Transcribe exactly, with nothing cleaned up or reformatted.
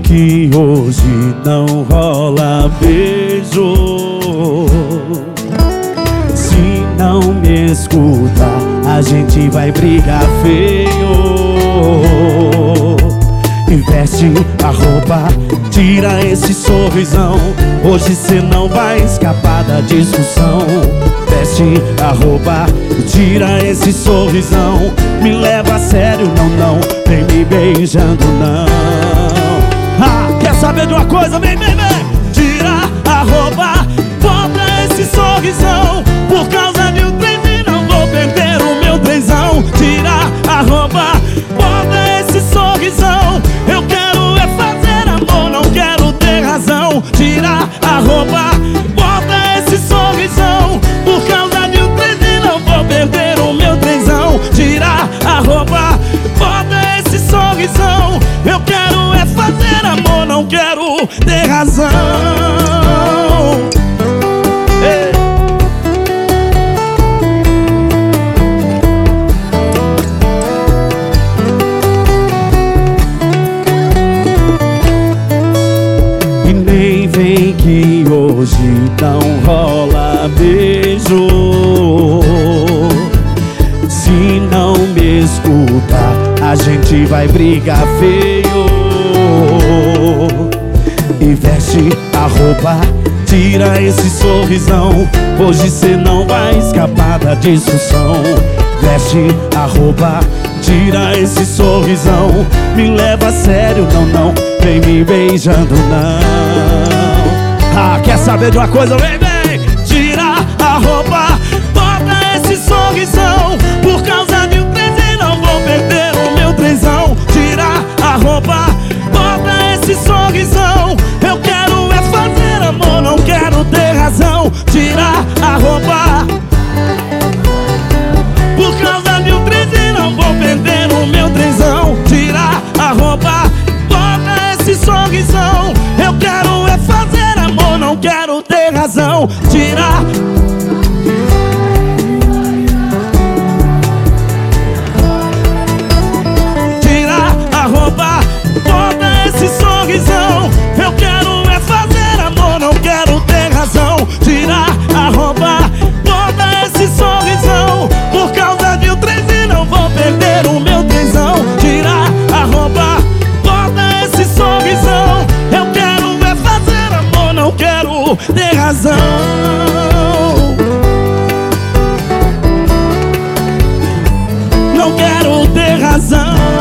que hoje não rola beijo. Se não me escuta, a gente vai brigar feio. Veste a roupa, tira esse sorrisão. Hoje cê não vai escapar da discussão. Veste a roupa, tira esse sorrisão. Me leva a sério, não, não, vem me beijando, não. Ah, quer saber de uma coisa? Vem, vem, vem. Tira a roupa, bota esse sorrisão. Por causa de um trem não vou perder o meu trenzão. Tira a roupa, bota esse sorrisão. Eu quero é fazer amor, não quero ter razão. Tira a roupa, bota esse sorrisão. Por causa de um trem não vou perder o meu trenzão. Tira a roupa, bota esse sorrisão. Eu quero é fazer amor, não quero ter razão. Ei. E nem vem que hoje não rola beijo. Se não me escuta, a gente vai brigar feio. E veste a roupa, tira esse sorrisão. Hoje cê não vai escapar da discussão. Veste a roupa, tira esse sorrisão. Me leva a sério, não, não, vem me beijando, não. Ah, quer saber de uma coisa? Vem, vem. Tira a roupa, bota esse sorrisão. Por causa de um trenzão não vou perder o meu trenzão. Tira a roupa, bota esse sorrisão. Eu quero é fazer amor, não quero ter razão. Tira a roupa, por causa de um trenzão não vou perder o meu trenzão. Tira a roupa, bota esse sorrisão. Eu quero é fazer amor, não quero ter razão. Tira. Tira a roupa, bota esse sorrisão. Eu quero é fazer amor, não quero ter razão. Tira a roupa, bota esse sorrisão. Por causa de um trenzão não vou perder o meu trenzão. Tira a roupa, bota esse sorrisão. Eu quero é fazer amor, não quero ter razão. Não quero ter razão.